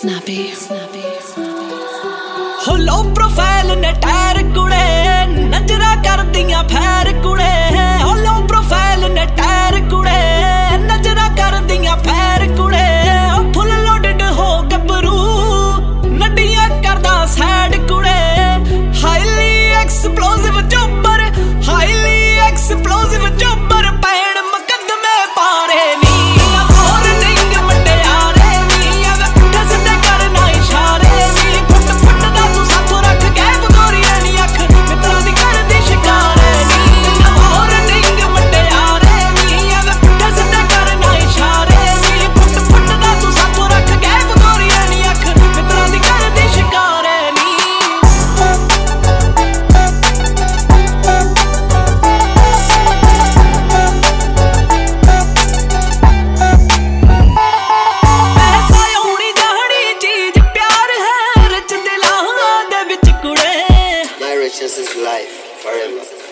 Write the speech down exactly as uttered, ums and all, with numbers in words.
Snappy, snappy, snappy. हो low profile ने tyre कुड़े नजरा कर दिया फैर कुड़े हो लो प्रोफाइल ने टायर कुड़े नजरा कर दिया फैर कुड़े फुल लोडेड हो गबरू नडिया करदा सैड कुड़े highly explosive chopper highly explosive chopper पैण मुकदमे पारे नी और निंग मटियारे नी अब ठसदे करना इशारे नी फुट फुट दा तू साथों रख गैप गोरियां नी अख मित्रा दी कर दी शिकारे नी और निंग मटियारे नी अब ठसदे करना इशारे नी फुट फुट दा तू साथों रख गैप गोरियां नी अख मित्रा दी कर दी शिकारे नी My riches is life forever.